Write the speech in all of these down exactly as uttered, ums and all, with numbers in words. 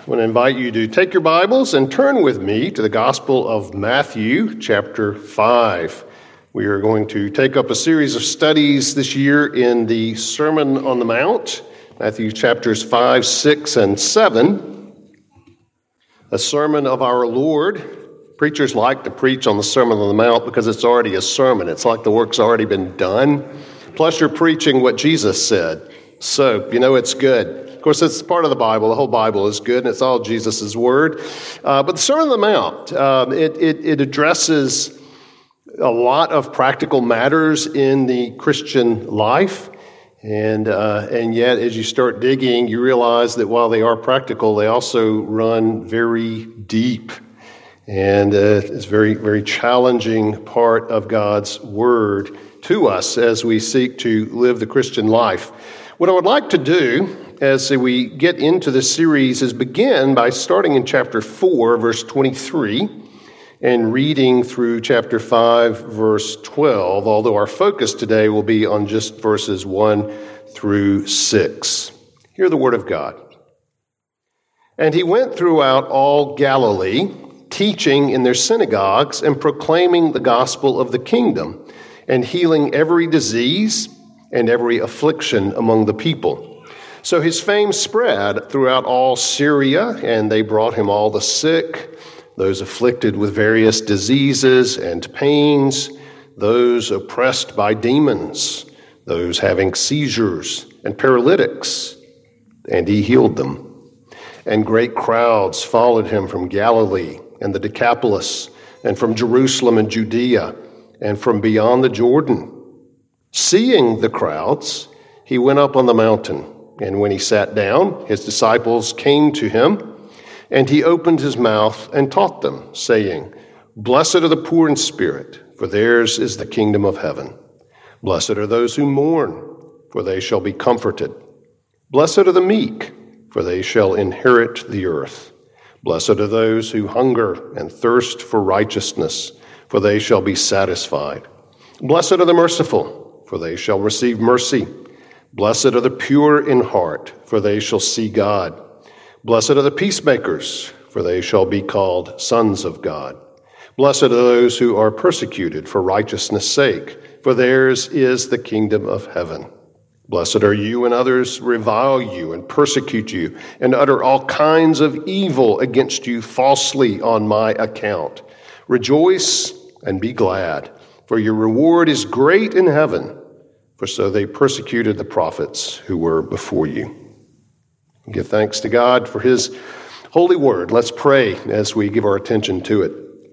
I want to invite you to take your Bibles and turn with me to the Gospel of Matthew, chapter five. We are going to take up a series of studies this year in the Sermon on the Mount, Matthew chapters five, six, and seven. A sermon of our Lord. Preachers like to preach on the Sermon on the Mount because it's already a sermon. It's like the work's already been done. Plus, you're preaching what Jesus said. So, you know it's good. Of course, it's part of the Bible. The whole Bible is good, and it's all Jesus' word. Uh, but the Sermon on the Mount, um, it, it, it addresses a lot of practical matters in the Christian life. And, uh, and yet, as you start digging, you realize that while they are practical, they also run very deep. And uh, it's a very, very challenging part of God's word to us as we seek to live the Christian life. What I would like to do as we get into this series is begin by starting in chapter four, verse twenty-three, and reading through chapter five, verse twelve, although our focus today will be on just verses one through six. Hear the word of God. And he went throughout all Galilee, teaching in their synagogues and proclaiming the gospel of the kingdom, and healing every disease and every affliction among the people. So his fame spread throughout all Syria, and they brought him all the sick, those afflicted with various diseases and pains, those oppressed by demons, those having seizures and paralytics, and he healed them. And great crowds followed him from Galilee and the Decapolis, and from Jerusalem and Judea, and from beyond the Jordan. Seeing the crowds, he went up on the mountain, and when he sat down, his disciples came to him, and he opened his mouth and taught them, saying, Blessed are the poor in spirit, for theirs is the kingdom of heaven. Blessed are those who mourn, for they shall be comforted. Blessed are the meek, for they shall inherit the earth. Blessed are those who hunger and thirst for righteousness, for they shall be satisfied. Blessed are the merciful, for they shall receive mercy. Blessed are the pure in heart, for they shall see God. Blessed are the peacemakers, for they shall be called sons of God. Blessed are those who are persecuted for righteousness' sake, for theirs is the kingdom of heaven. Blessed are you when others revile you and persecute you and utter all kinds of evil against you falsely on my account. Rejoice and be glad, for your reward is great in heaven, for so they persecuted the prophets who were before you. Give thanks to God for his holy word. Let's pray as we give our attention to it.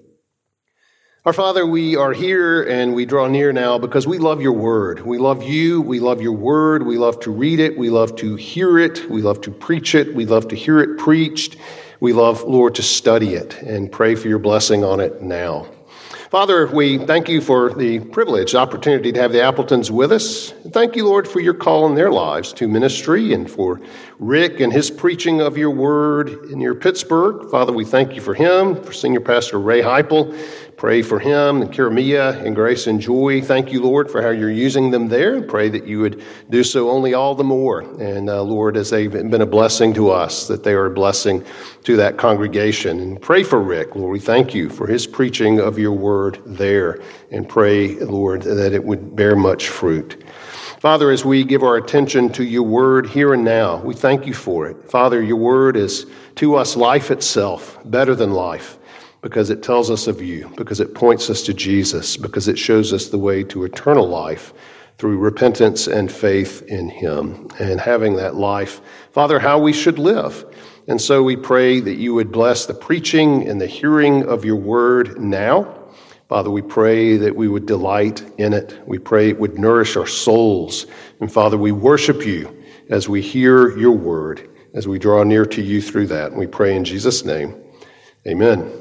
Our Father, we are here and we draw near now because we love your word. We love you. We love your word. We love to read it. We love to hear it. We love to preach it. We love to hear it preached. We love, Lord, to study it and pray for your blessing on it now. Father, we thank you for the privilege, the opportunity to have the Appletons with us. Thank you, Lord, for your call in their lives to ministry and for Rick and his preaching of your word in near Pittsburgh. Father, we thank you for him, for Senior Pastor Ray Heipel. Pray for him and Kiramia and Grace and Joy. Thank you, Lord, for how you're using them there. Pray that you would do so only all the more. And uh, Lord, as they've been a blessing to us, that they are a blessing to that congregation. And pray for Rick, Lord. We thank you for his preaching of your word there. And pray, Lord, that it would bear much fruit. Father, as we give our attention to your word here and now, we thank you for it. Father, your word is to us life itself, better than life. Because it tells us of you, because it points us to Jesus, because it shows us the way to eternal life through repentance and faith in him, and having that life, Father, how we should live. And so we pray that you would bless the preaching and the hearing of your word now. Father, we pray that we would delight in it. We pray it would nourish our souls. And Father, we worship you as we hear your word, as we draw near to you through that. And we pray in Jesus' name, amen.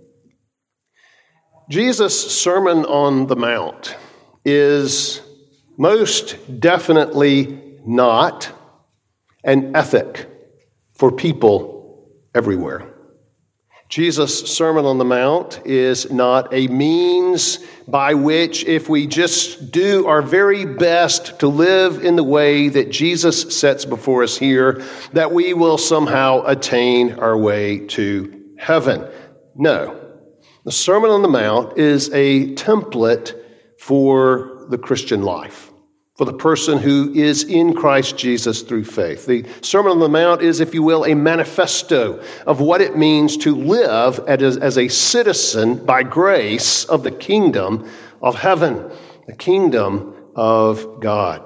Jesus' Sermon on the Mount is most definitely not an ethic for people everywhere. Jesus' Sermon on the Mount is not a means by which, if we just do our very best to live in the way that Jesus sets before us here, that we will somehow attain our way to heaven. No. The Sermon on the Mount is a template for the Christian life, for the person who is in Christ Jesus through faith. The Sermon on the Mount is, if you will, a manifesto of what it means to live as, as a citizen by grace of the kingdom of heaven, the kingdom of God.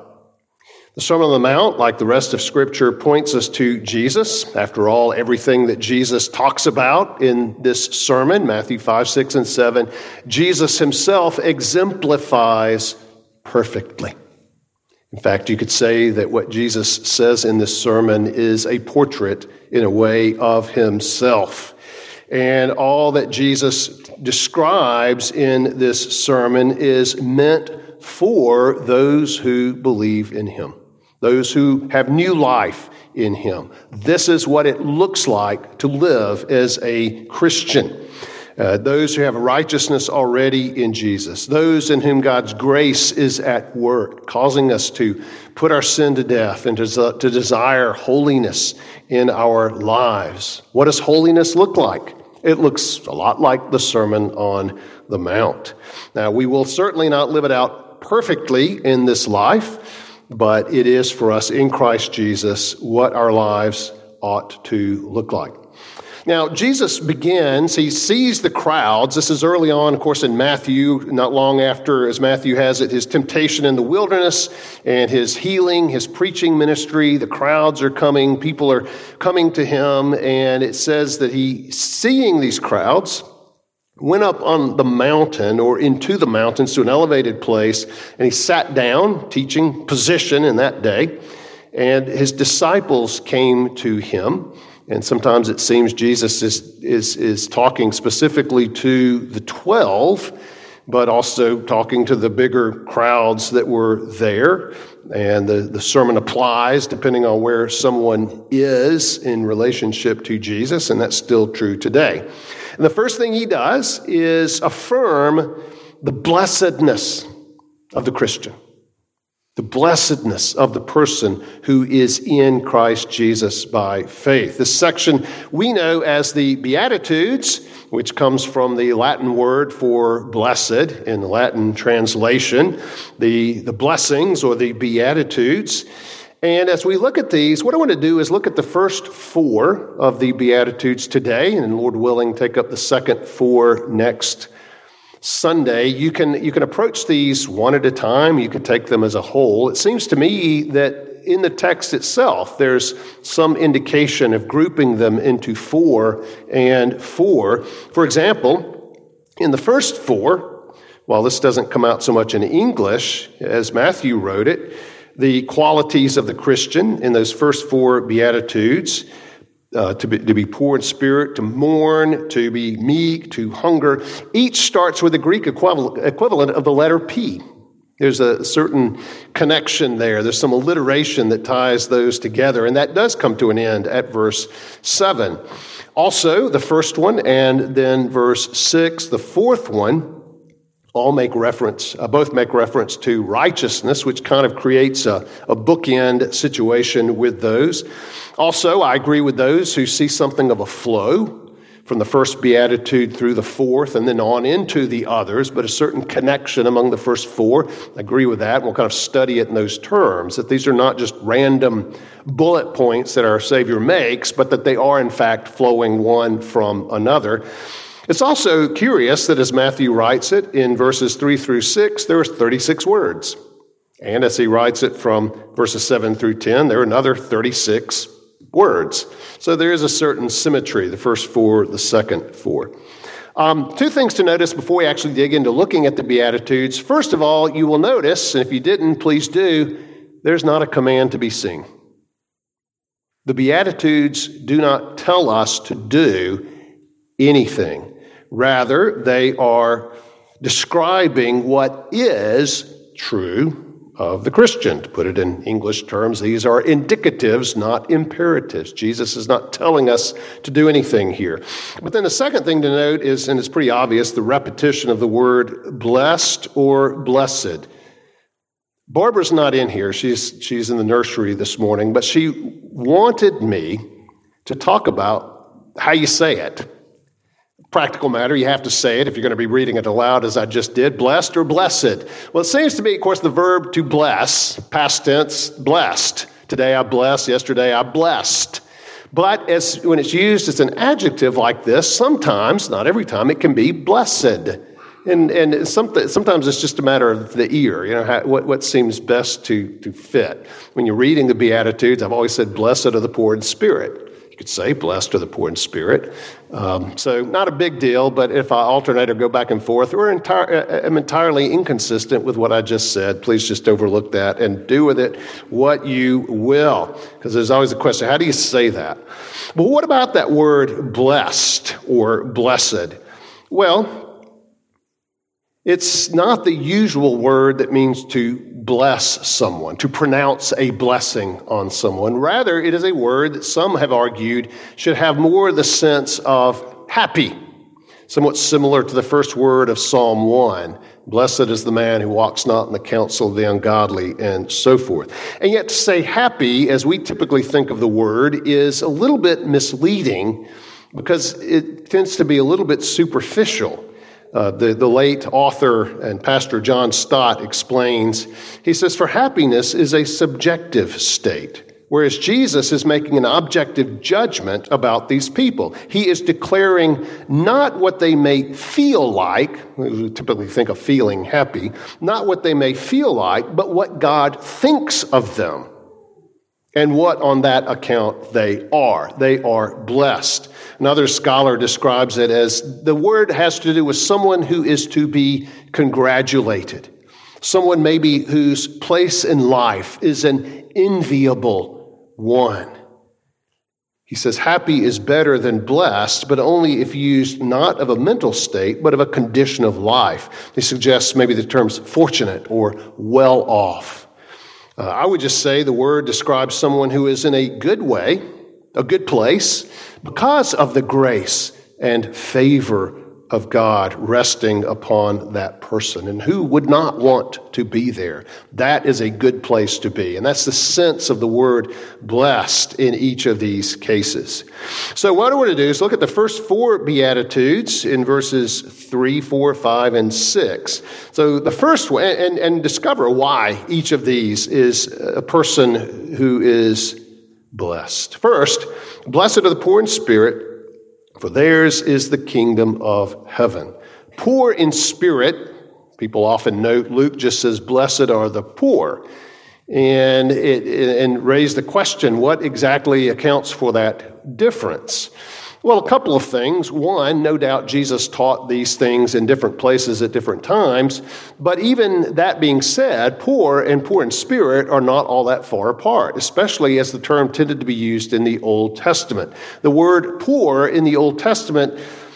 The Sermon on the Mount, like the rest of Scripture, points us to Jesus. After all, everything that Jesus talks about in this sermon, Matthew five, six, and seven, Jesus himself exemplifies perfectly. In fact, you could say that what Jesus says in this sermon is a portrait, in a way, of himself. And all that Jesus describes in this sermon is meant for those who believe in him, those who have new life in him. This is what it looks like to live as a Christian. Uh, those who have righteousness already in Jesus, those in whom God's grace is at work, causing us to put our sin to death and to, to desire holiness in our lives. What does holiness look like? It looks a lot like the Sermon on the Mount. Now, we will certainly not live it out perfectly in this life, but it is for us in Christ Jesus what our lives ought to look like. Now, Jesus begins, he sees the crowds. This is early on, of course, in Matthew, not long after, as Matthew has it, his temptation in the wilderness and his healing, his preaching ministry. The crowds are coming, people are coming to him, and it says that he, seeing these crowds, went up on the mountain or into the mountains to an elevated place, and he sat down, teaching position in that day, and his disciples came to him. And sometimes it seems Jesus is, is, is talking specifically to the twelve, but also talking to the bigger crowds that were there. And the, the sermon applies depending on where someone is in relationship to Jesus, and that's still true today. And the first thing he does is affirm the blessedness of the Christian. The blessedness of the person who is in Christ Jesus by faith. This section we know as the Beatitudes, which comes from the Latin word for blessed in the Latin translation, the, the blessings or the Beatitudes. And as we look at these, what I want to do is look at the first four of the Beatitudes today, and Lord willing, take up the second four next Sunday. You can you can approach these one at a time. You can take them as a whole. It seems to me that in the text itself, there's some indication of grouping them into four and four. For example, in the first four, while this doesn't come out so much in English as Matthew wrote it, the qualities of the Christian in those first four Beatitudes, Uh, to be, to be poor in spirit, to mourn, to be meek, to hunger. Each starts with the Greek equivalent, equivalent of the letter P. There's a certain connection there. There's some alliteration that ties those together, and that does come to an end at verse seven. Also, the first one and then verse six, the fourth one, all make reference, uh, both make reference to righteousness, which kind of creates a, a bookend situation with those. Also, I agree with those who see something of a flow from the first beatitude through the fourth and then on into the others, but a certain connection among the first four. I agree with that. We'll kind of study it in those terms, that these are not just random bullet points that our Savior makes, but that they are, in fact, flowing one from another. It's also curious that as Matthew writes it in verses three through six, there are thirty-six words. And as he writes it from verses seven through ten, there are another thirty-six words. So there is a certain symmetry, the first four, the second four. Um, two things to notice before we actually dig into looking at the Beatitudes. First of all, you will notice, and if you didn't, please do, there's not a command to be sing. The Beatitudes do not tell us to do anything. Rather, they are describing what is true of the Christian. To put it in English terms, these are indicatives, not imperatives. Jesus is not telling us to do anything here. But then the second thing to note is, and it's pretty obvious, the repetition of the word blessed or blessed. Barbara's not in here. She's, she's in the nursery this morning, but she wanted me to talk about how you say it. Practical matter, you have to say it if you're going to be reading it aloud as I just did, blessed or blessed. Well, it seems to me, of course, the verb to bless, past tense, blessed. Today I blessed, yesterday I blessed. But as when it's used as an adjective like this, sometimes, not every time, it can be blessed. And and some, sometimes it's just a matter of the ear, you know, how, what, what seems best to, to fit. When you're reading the Beatitudes, I've always said, blessed are the poor in spirit. Could say blessed are the poor in spirit. Um, so not a big deal, but if I alternate or go back and forth or entire, am entirely inconsistent with what I just said, please just overlook that and do with it what you will. Because there's always a question, how do you say that? But what about that word blessed or blessed? Well, it's not the usual word that means to bless someone, to pronounce a blessing on someone. Rather, it is a word that some have argued should have more the sense of happy, somewhat similar to the first word of Psalm one. Blessed is the man who walks not in the counsel of the ungodly, and so forth. And yet to say happy, as we typically think of the word, is a little bit misleading because it tends to be a little bit superficial. Uh, the, the late author and pastor John Stott explains, he says, for happiness is a subjective state, whereas Jesus is making an objective judgment about these people. He is declaring not what they may feel like, we typically think of feeling happy, not what they may feel like, but what God thinks of them. And what on that account they are. They are blessed. Another scholar describes it as the word has to do with someone who is to be congratulated. Someone maybe whose place in life is an enviable one. He says happy is better than blessed, but only if used not of a mental state, but of a condition of life. He suggests maybe the terms fortunate or well off. Uh, I would just say the word describes someone who is in a good way, a good place, because of the grace and favor of God resting upon that person. And who would not want to be there? That is a good place to be. And that's the sense of the word blessed in each of these cases. So what I want to do is look at the first four Beatitudes in verses three, four, five, and six. So the first one, and, and discover why each of these is a person who is blessed. First, blessed are the poor in spirit, for theirs is the kingdom of heaven. Poor in spirit, people often note Luke just says, blessed are the poor. And it and raise the question, what exactly accounts for that difference? Well, a couple of things. One, no doubt Jesus taught these things in different places at different times. But even that being said, poor and poor in spirit are not all that far apart, especially as the term tended to be used in the Old Testament. The word poor in the Old Testament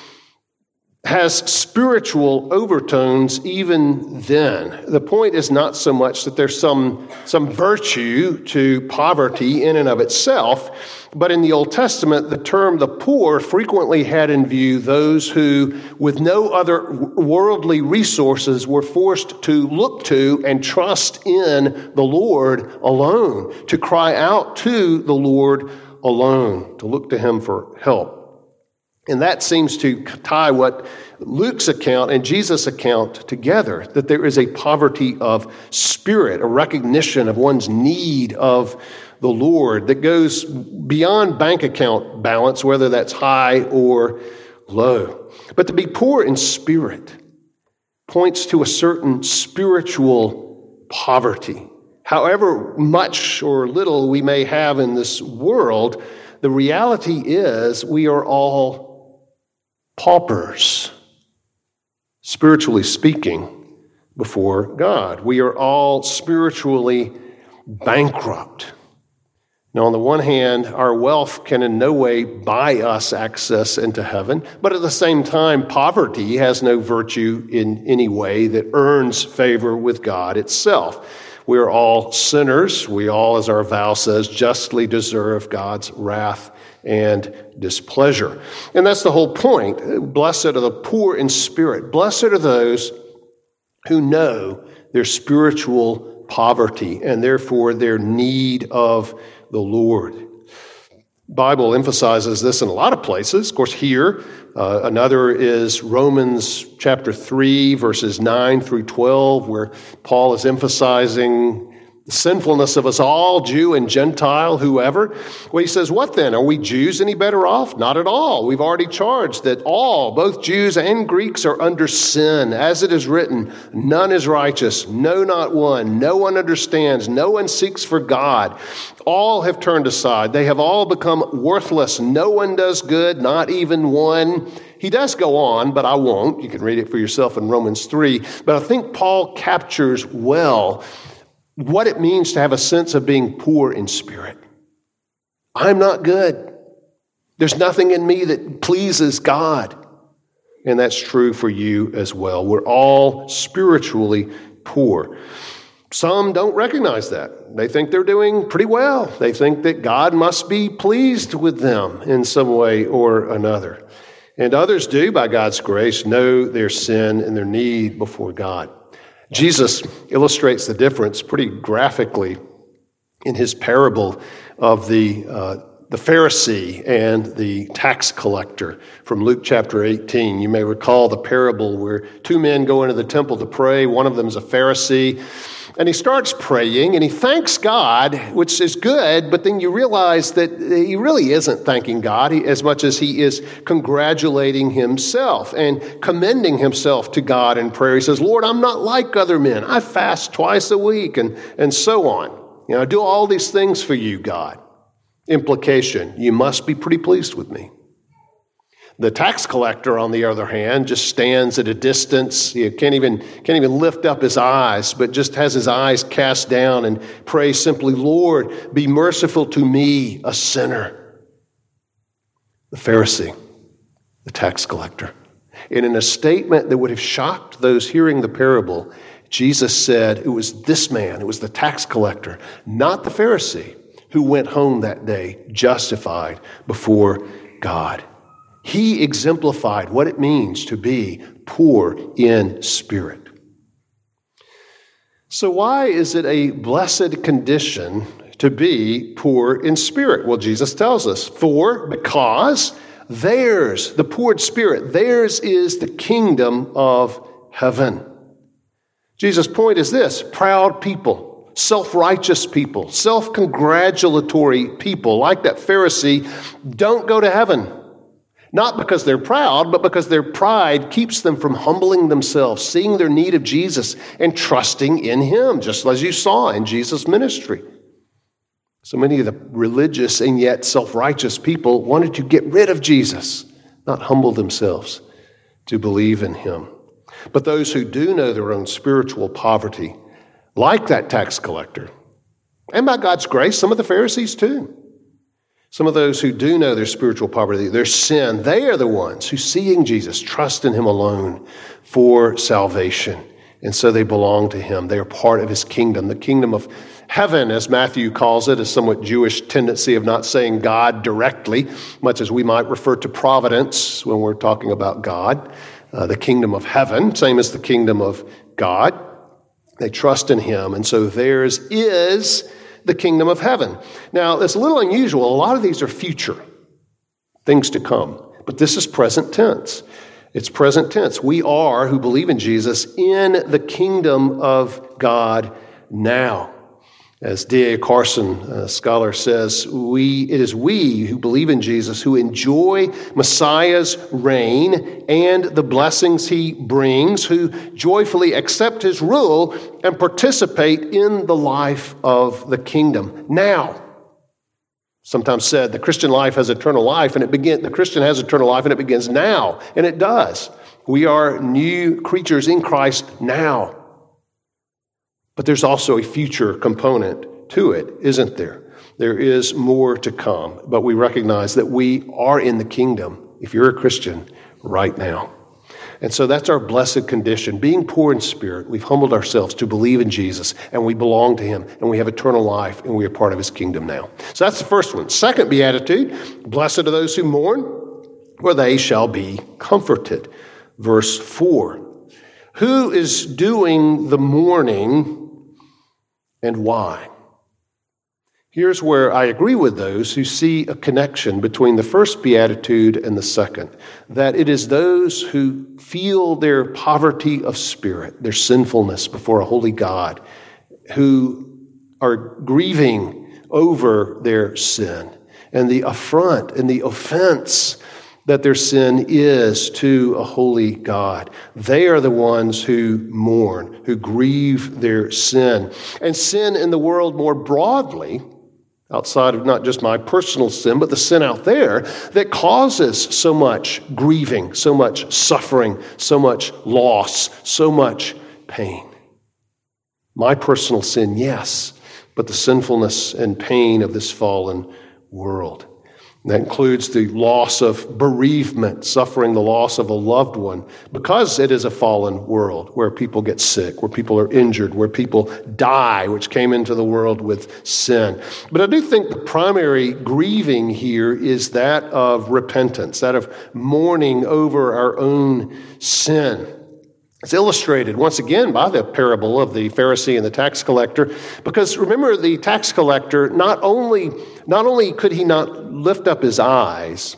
has spiritual overtones even then. The point is not so much that there's some, some virtue to poverty in and of itself, but in the Old Testament, the term the poor frequently had in view those who, with no other worldly resources, were forced to look to and trust in the Lord alone, to cry out to the Lord alone, to look to Him for help. And that seems to tie what Luke's account and Jesus' account together, that there is a poverty of spirit, a recognition of one's need of the Lord that goes beyond bank account balance, whether that's high or low. But to be poor in spirit points to a certain spiritual poverty. However much or little we may have in this world, the reality is we are all paupers, spiritually speaking, before God. We are all spiritually bankrupt. Now, on the one hand, our wealth can in no way buy us access into heaven, but at the same time, poverty has no virtue in any way that earns favor with God itself. We are all sinners. We all, as our vow says, justly deserve God's wrath and displeasure. And that's the whole point. Blessed are the poor in spirit. Blessed are those who know their spiritual poverty and therefore their need of the Lord. The Bible emphasizes this in a lot of places. Of course, here, uh, another is Romans chapter three, verses nine through twelve, where Paul is emphasizing the sinfulness of us all, Jew and Gentile, whoever. Well, he says, what then? Are we Jews any better off? Not at all. We've already charged that all, both Jews and Greeks, are under sin. As it is written, none is righteous, no, not one. No one understands. No one seeks for God. All have turned aside. They have all become worthless. No one does good, not even one. He does go on, but I won't. You can read it for yourself in Romans three. But I think Paul captures well what it means to have a sense of being poor in spirit. I'm not good. There's nothing in me that pleases God. And that's true for you as well. We're all spiritually poor. Some don't recognize that. They think they're doing pretty well. They think that God must be pleased with them in some way or another. And others do, by God's grace, know their sin and their need before God. Jesus illustrates the difference pretty graphically in his parable of the uh, the Pharisee and the tax collector from Luke chapter eighteen. You may recall the parable where two men go into the temple to pray. One of them is a Pharisee, and he starts praying, and he thanks God, which is good, but then you realize that he really isn't thanking God as much as he is congratulating himself and commending himself to God in prayer. He says, Lord, I'm not like other men. I fast twice a week, and, and so on. You know, I do all these things for you, God. Implication, you must be pretty pleased with me. The tax collector, on the other hand, just stands at a distance. He can't even, can't even lift up his eyes, but just has his eyes cast down and prays simply, Lord, be merciful to me, a sinner. The Pharisee, the tax collector. And in a statement that would have shocked those hearing the parable, Jesus said it was this man, it was the tax collector, not the Pharisee, who went home that day justified before God. He exemplified what it means to be poor in spirit. So why is it a blessed condition to be poor in spirit? Well, Jesus tells us, for, because theirs, the poor in spirit, theirs is the kingdom of heaven. Jesus' point is this: proud people, self-righteous people, self-congratulatory people like that Pharisee don't go to heaven. Not because they're proud, but because their pride keeps them from humbling themselves, seeing their need of Jesus and trusting in him, just as you saw in Jesus' ministry. So many of the religious and yet self-righteous people wanted to get rid of Jesus, not humble themselves to believe in him. But those who do know their own spiritual poverty, like that tax collector, and by God's grace, some of the Pharisees too. Some of those who do know their spiritual poverty, their sin, they are the ones who, seeing Jesus, trust in him alone for salvation. And so they belong to him. They are part of his kingdom. The kingdom of heaven, as Matthew calls it, a somewhat Jewish tendency of not saying God directly, much as we might refer to providence when we're talking about God. Uh, the kingdom of heaven, same as the kingdom of God. They trust in him, and so theirs is the kingdom of heaven. Now, it's a little unusual. A lot of these are future, things to come, but this is present tense. It's present tense. We are, who believe in Jesus, in the kingdom of God now. As D A Carson, a scholar, says, we, it is we who believe in Jesus who enjoy Messiah's reign and the blessings he brings, who joyfully accept his rule and participate in the life of the kingdom now. Sometimes said the Christian life has eternal life, and it begin, the Christian has eternal life, and it begins now, and it does. We are new creatures in Christ now. But there's also a future component to it, isn't there? There is more to come, but we recognize that we are in the kingdom, if you're a Christian, right now. And so that's our blessed condition. Being poor in spirit, we've humbled ourselves to believe in Jesus, and we belong to him, and we have eternal life, and we are part of his kingdom now. So that's the first one. Second beatitude, blessed are those who mourn, for they shall be comforted. Verse four. Who is doing the mourning and why? Here's where I agree with those who see a connection between the first beatitude and the second, that it is those who feel their poverty of spirit, their sinfulness before a holy God, who are grieving over their sin and the affront and the offense that their sin is to a holy God. They are the ones who mourn, who grieve their sin. And sin in the world more broadly, outside of not just my personal sin, but the sin out there that causes so much grieving, so much suffering, so much loss, so much pain. My personal sin, yes, but the sinfulness and pain of this fallen world. That includes the loss of bereavement, suffering the loss of a loved one, because it is a fallen world where people get sick, where people are injured, where people die, which came into the world with sin. But I do think the primary grieving here is that of repentance, that of mourning over our own sin. It's illustrated once again by the parable of the Pharisee and the tax collector, because remember, the tax collector, not only, not only could he not lift up his eyes,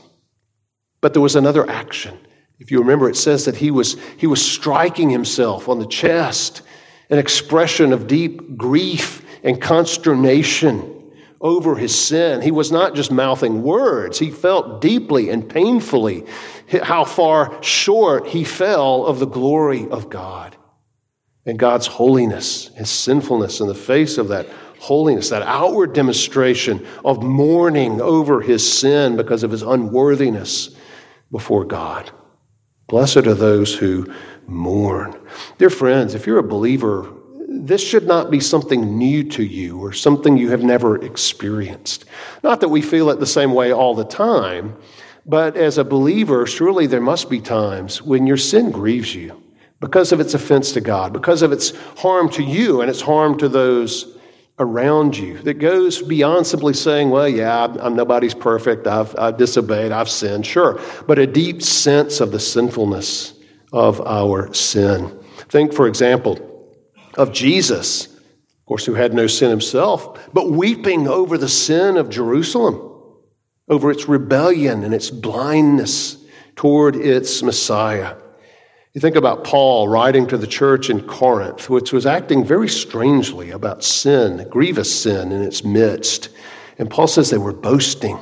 but there was another action. If you remember, it says that he was, he was striking himself on the chest, an expression of deep grief and consternation over his sin. He was not just mouthing words. He felt deeply and painfully how far short he fell of the glory of God and God's holiness and sinfulness in the face of that holiness, that outward demonstration of mourning over his sin because of his unworthiness before God. Blessed are those who mourn. Dear friends, if you're a believer, this should not be something new to you or something you have never experienced. Not that we feel it the same way all the time, but as a believer, surely there must be times when your sin grieves you because of its offense to God, because of its harm to you and its harm to those around you, that goes beyond simply saying, well, yeah, I'm, I'm nobody's perfect, I've, I've disobeyed, I've sinned, sure, but a deep sense of the sinfulness of our sin. Think, for example, of Jesus, of course, who had no sin himself, but weeping over the sin of Jerusalem, over its rebellion and its blindness toward its Messiah. You think about Paul writing to the church in Corinth, which was acting very strangely about sin, grievous sin in its midst. And Paul says they were boasting.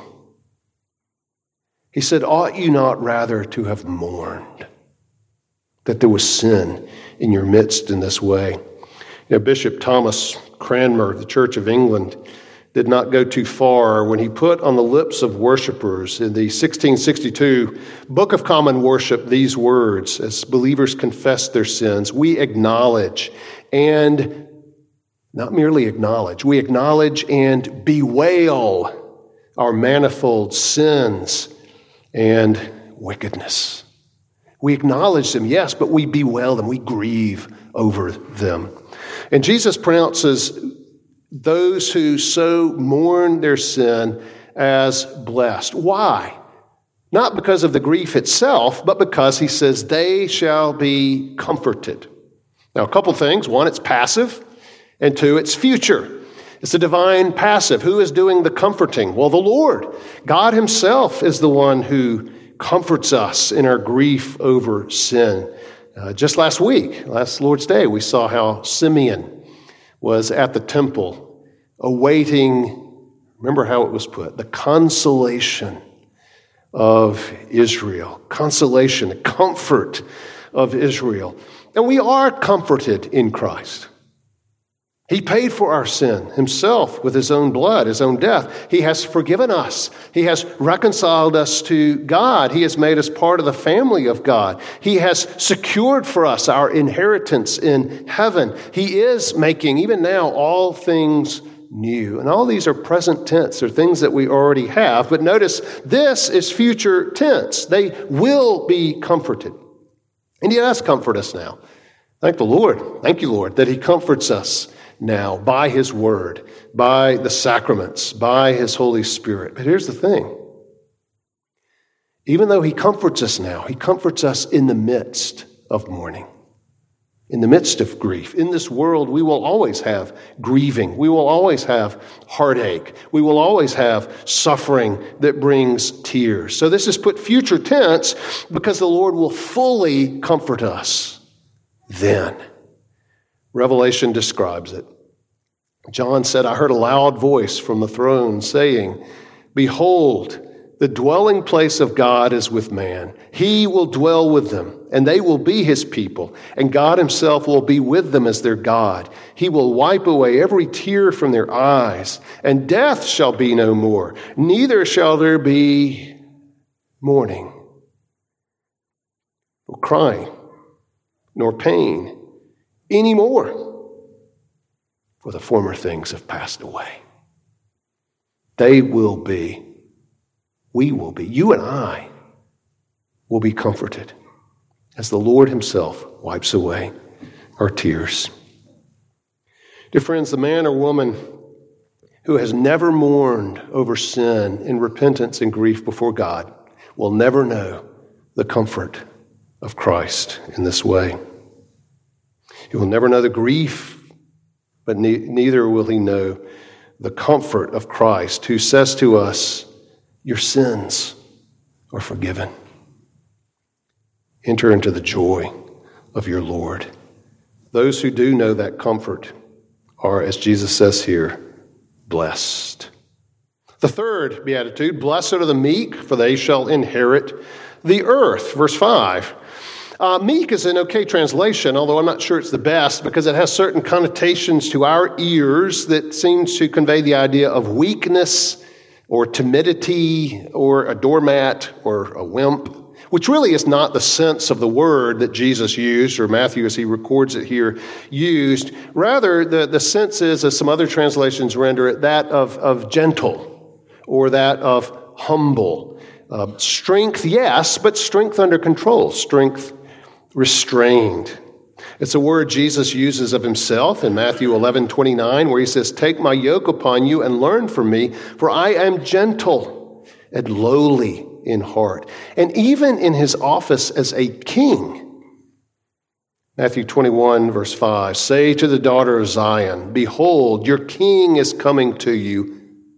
He said, ought you not rather to have mourned that there was sin in your midst in this way? You know, Bishop Thomas Cranmer of the Church of England did not go too far when he put on the lips of worshipers in the sixteen sixty-two Book of Common Worship these words, as believers confess their sins: we acknowledge and, not merely acknowledge, we acknowledge and bewail our manifold sins and wickedness. We acknowledge them, yes, but we bewail them, we grieve over them. And Jesus pronounces those who so mourn their sin as blessed. Why? Not because of the grief itself, but because he says they shall be comforted. Now, a couple things. One, it's passive, and two, it's future. It's a divine passive. Who is doing the comforting? Well, the Lord. God himself is the one who comforts us in our grief over sin. Uh, just last week, last Lord's Day, we saw how Simeon was at the temple awaiting, remember how it was put, the consolation of Israel. Consolation, the comfort of Israel. And we are comforted in Christ. He paid for our sin himself with his own blood, his own death. He has forgiven us. He has reconciled us to God. He has made us part of the family of God. He has secured for us our inheritance in heaven. He is making, even now, all things new. And all these are present tense. They're things that we already have. But notice, this is future tense. They will be comforted. And he does comfort us now. Thank the Lord. Thank you, Lord, that he comforts us now by his word, by the sacraments, by his Holy Spirit. But here's the thing. Even though he comforts us now, he comforts us in the midst of mourning, in the midst of grief. In this world, we will always have grieving. We will always have heartache. We will always have suffering that brings tears. So this is put future tense because the Lord will fully comfort us then. Revelation describes it. John said, I heard a loud voice from the throne saying, Behold, the dwelling place of God is with man. He will dwell with them, and they will be his people, and God himself will be with them as their God. He will wipe away every tear from their eyes, and death shall be no more. Neither shall there be mourning, nor crying, nor pain anymore, for the former things have passed away. They will be, we will be, you and I will be comforted as the Lord himself wipes away our tears. Dear friends, the man or woman who has never mourned over sin in repentance and grief before God will never know the comfort of Christ in this way. He will never know the grief, but ne- neither will he know the comfort of Christ, who says to us, your sins are forgiven. Enter into the joy of your Lord. Those who do know that comfort are, as Jesus says here, blessed. The third beatitude, blessed are the meek, for they shall inherit the earth. Verse five. Uh, meek is an okay translation, although I'm not sure it's the best because it has certain connotations to our ears that seems to convey the idea of weakness or timidity or a doormat or a wimp, which really is not the sense of the word that Jesus used, or Matthew, as he records it here, used. Rather, the, the sense is, as some other translations render it, that of, of gentle or that of humble. Uh, strength, yes, but strength under control, strength restrained. It's a word Jesus uses of himself in Matthew eleven twenty-nine, where he says, take my yoke upon you and learn from me, for I am gentle and lowly in heart. And even in his office as a king, Matthew twenty-one, verse five, say to the daughter of Zion, behold, your king is coming to you,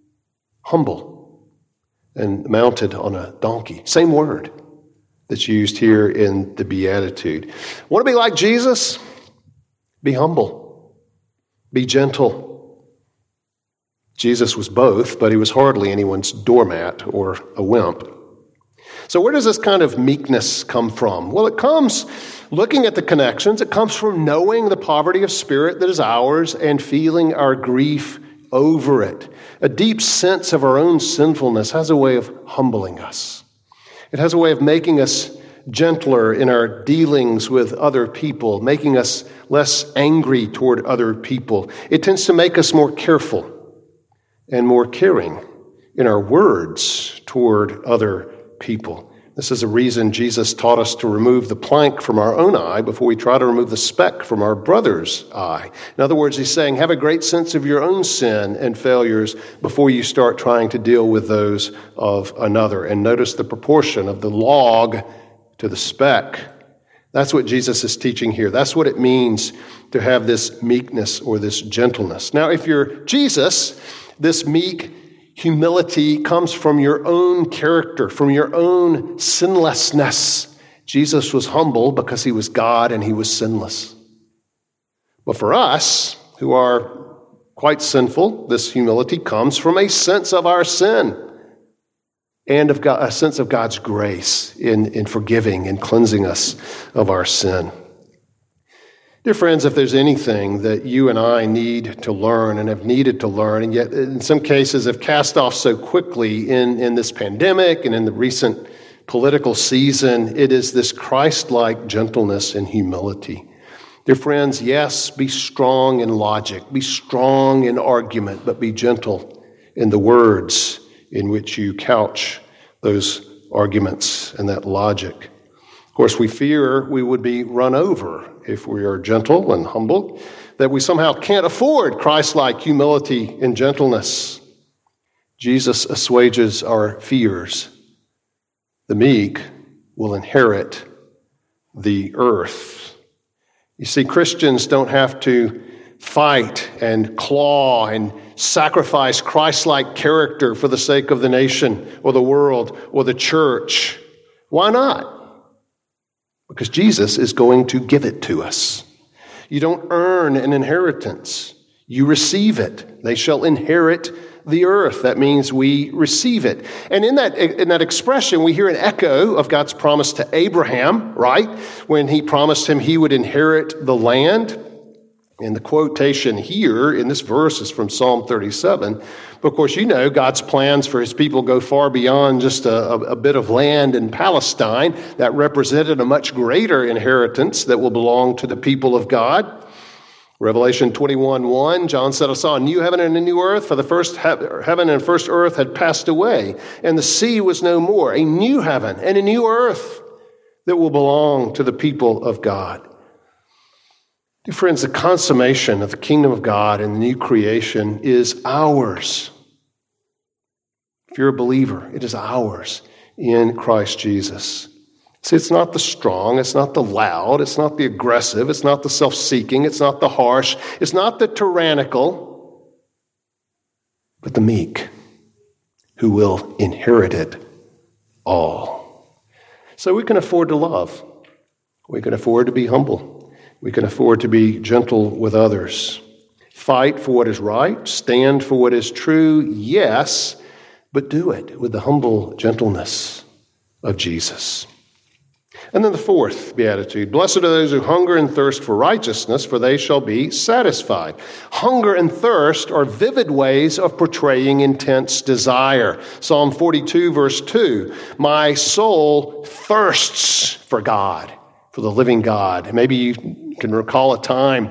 humble and mounted on a donkey. Same word that's used here in the Beatitude. Want to be like Jesus? Be humble. Be gentle. Jesus was both, but he was hardly anyone's doormat or a wimp. So where does this kind of meekness come from? Well, it comes, looking at the connections, it comes from knowing the poverty of spirit that is ours and feeling our grief over it. A deep sense of our own sinfulness has a way of humbling us. It has a way of making us gentler in our dealings with other people, making us less angry toward other people. It tends to make us more careful and more caring in our words toward other people. This is a reason Jesus taught us to remove the plank from our own eye before we try to remove the speck from our brother's eye. In other words, he's saying, have a great sense of your own sin and failures before you start trying to deal with those of another. And notice the proportion of the log to the speck. That's what Jesus is teaching here. That's what it means to have this meekness or this gentleness. Now, if you're Jesus, this meek humility comes from your own character, from your own sinlessness. Jesus was humble because he was God and he was sinless. But for us, who are quite sinful, this humility comes from a sense of our sin and of God, a sense of God's grace in, in forgiving and cleansing us of our sin. Dear friends, if there's anything that you and I need to learn and have needed to learn, and yet in some cases have cast off so quickly in, in this pandemic and in the recent political season, it is this Christ-like gentleness and humility. Dear friends, yes, be strong in logic, be strong in argument, but be gentle in the words in which you couch those arguments and that logic. course, we fear we would be run over if we are gentle and humble, that we somehow can't afford Christ-like humility and gentleness. Jesus assuages our fears. The meek will inherit the earth. You see, Christians don't have to fight and claw and sacrifice Christ-like character for the sake of the nation or the world or the church. Why not? Because Jesus is going to give it to us. You don't earn an inheritance. You receive it. They shall inherit the earth. That means we receive it. And in that, in that expression, we hear an echo of God's promise to Abraham, right? When he promised him he would inherit the land. And the quotation here in this verse is from Psalm thirty-seven. But of course, you know, God's plans for his people go far beyond just a, a, a bit of land in Palestine. That represented a much greater inheritance that will belong to the people of God. Revelation twenty-one one, John said, I saw a new heaven and a new earth, for the first he- heaven and first earth had passed away, and the sea was no more. A new heaven and a new earth that will belong to the people of God. Dear friends, the consummation of the kingdom of God and the new creation is ours. If you're a believer, it is ours in Christ Jesus. See, it's not the strong, it's not the loud, it's not the aggressive, it's not the self-seeking, it's not the harsh, it's not the tyrannical, but the meek who will inherit it all. So we can afford to love. We can afford to be humble. We can afford to be gentle with others. Fight for what is right, stand for what is true, yes, but do it with the humble gentleness of Jesus. And then the fourth beatitude, blessed are those who hunger and thirst for righteousness, for they shall be satisfied. Hunger and thirst are vivid ways of portraying intense desire. Psalm forty-two, verse two, my soul thirsts for God, for the living God. Maybe you can recall a time,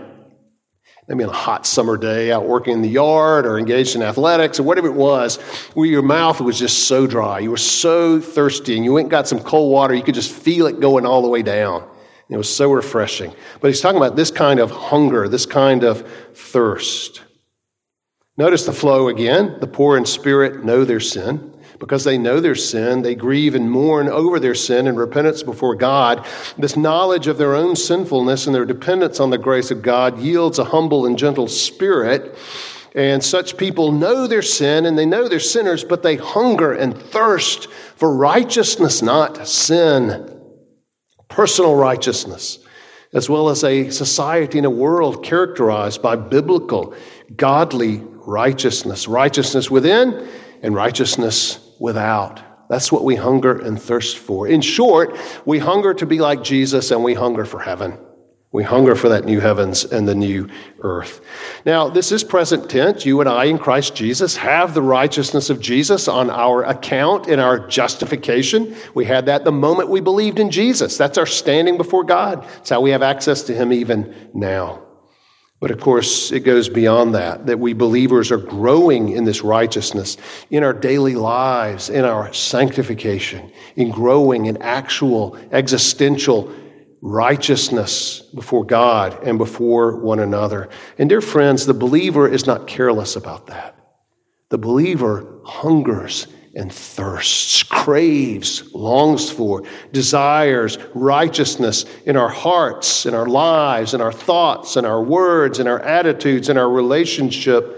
maybe on a hot summer day, out working in the yard or engaged in athletics or whatever it was, where your mouth was just so dry. You were so thirsty, and you went and got some cold water. You could just feel it going all the way down. It was so refreshing. But he's talking about this kind of hunger, this kind of thirst. Notice the flow again. The poor in spirit know their sin. Because they know their sin, they grieve and mourn over their sin in repentance before God. This knowledge of their own sinfulness and their dependence on the grace of God yields a humble and gentle spirit. And such people know their sin and they know they're sinners, but they hunger and thirst for righteousness, not sin. Personal righteousness, as well as a society and a world characterized by biblical, godly righteousness. Righteousness within and righteousness without. That's what we hunger and thirst for. In short, we hunger to be like Jesus, and we hunger for heaven. We hunger for that new heavens and the new earth. Now, this is present tense. You and I in Christ Jesus have the righteousness of Jesus on our account in our justification. We had that the moment we believed in Jesus. That's our standing before God. It's how we have access to him even now. But of course, it goes beyond that, that we believers are growing in this righteousness in our daily lives, in our sanctification, in growing in actual existential righteousness before God and before one another. And dear friends, the believer is not careless about that. The believer hungers and thirsts, craves, longs for, desires righteousness in our hearts, in our lives, in our thoughts, in our words, in our attitudes, in our relationship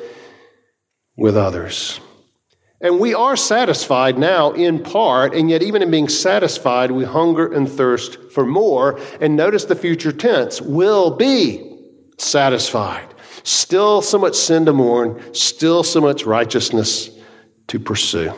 with others. And we are satisfied now in part, and yet even in being satisfied, we hunger and thirst for more. And notice the future tense, will be satisfied. Still so much sin to mourn, still so much righteousness to pursue.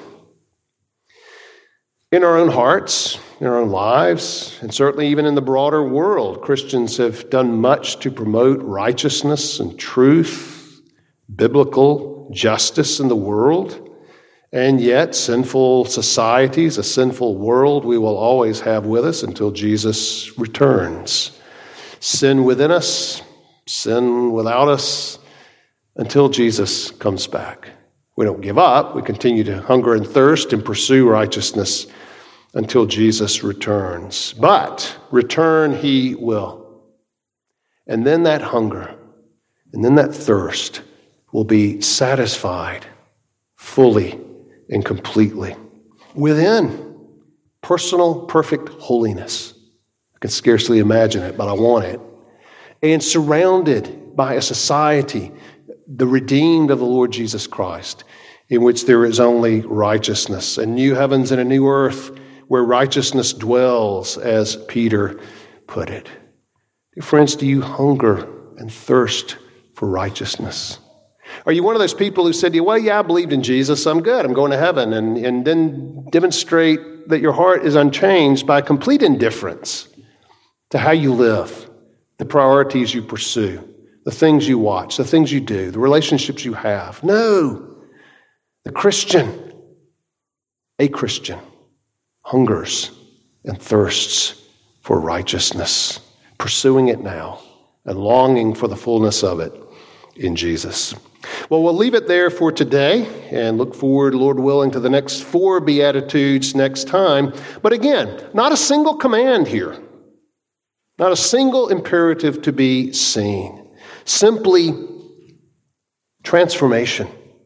In our own hearts, in our own lives, and certainly even in the broader world, Christians have done much to promote righteousness and truth, biblical justice in the world. And yet, sinful societies, a sinful world, we will always have with us until Jesus returns. Sin within us, sin without us, until Jesus comes back. We don't give up. We continue to hunger and thirst and pursue righteousness until Jesus returns. But return he will. And then that hunger and then that thirst will be satisfied fully and completely within personal, perfect holiness. I can scarcely imagine it, but I want it. And surrounded by a society, the redeemed of the Lord Jesus Christ, in which there is only righteousness, and new heavens and a new earth where righteousness dwells, as Peter put it. Dear friends, do you hunger and thirst for righteousness? Are you one of those people who said to you, well, yeah, I believed in Jesus, I'm good, I'm going to heaven, and, and then demonstrate that your heart is unchanged by complete indifference to how you live, the priorities you pursue, the things you watch, the things you do, the relationships you have? No. The Christian, a Christian, hungers and thirsts for righteousness, pursuing it now and longing for the fullness of it in Jesus. Well, we'll leave it there for today and look forward, Lord willing, to the next four Beatitudes next time. But again, not a single command here, not a single imperative to be seen, simply transformation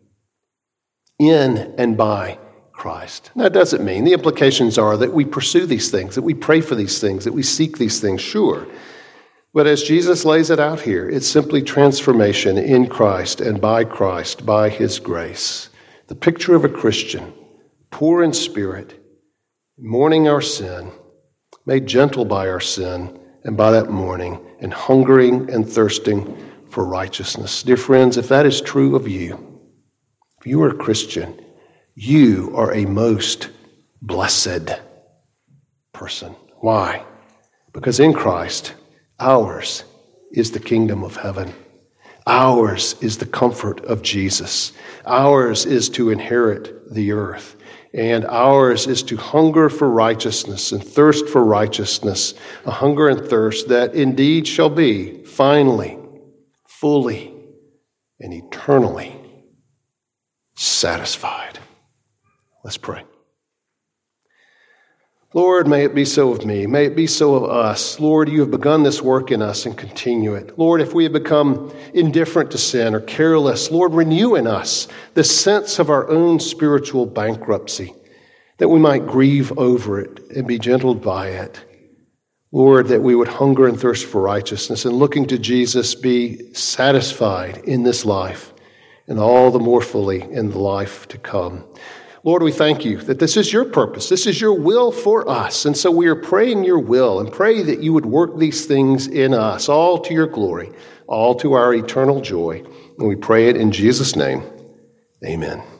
in and by Christ. That doesn't mean, the implications are that we pursue these things, that we pray for these things, that we seek these things, sure. But as Jesus lays it out here, it's simply transformation in Christ and by Christ, by his grace. The picture of a Christian, poor in spirit, mourning our sin, made gentle by our sin, and by that mourning, and hungering and thirsting for righteousness. Dear friends, if that is true of you, if you are a Christian, you are a most blessed person. Why? Because in Christ, ours is the kingdom of heaven. Ours is the comfort of Jesus. Ours is to inherit the earth. And ours is to hunger for righteousness and thirst for righteousness, a hunger and thirst that indeed shall be finally, fully, and eternally satisfied. Let's pray. Lord, may it be so of me. May it be so of us. Lord, you have begun this work in us and continue it. Lord, if we have become indifferent to sin or careless, Lord, renew in us the sense of our own spiritual bankruptcy, that we might grieve over it and be gentled by it. Lord, that we would hunger and thirst for righteousness and looking to Jesus be satisfied in this life and all the more fully in the life to come. Lord, we thank you that this is your purpose. This is your will for us. And so we are praying your will and pray that you would work these things in us, all to your glory, all to our eternal joy. And we pray it in Jesus' name. Amen.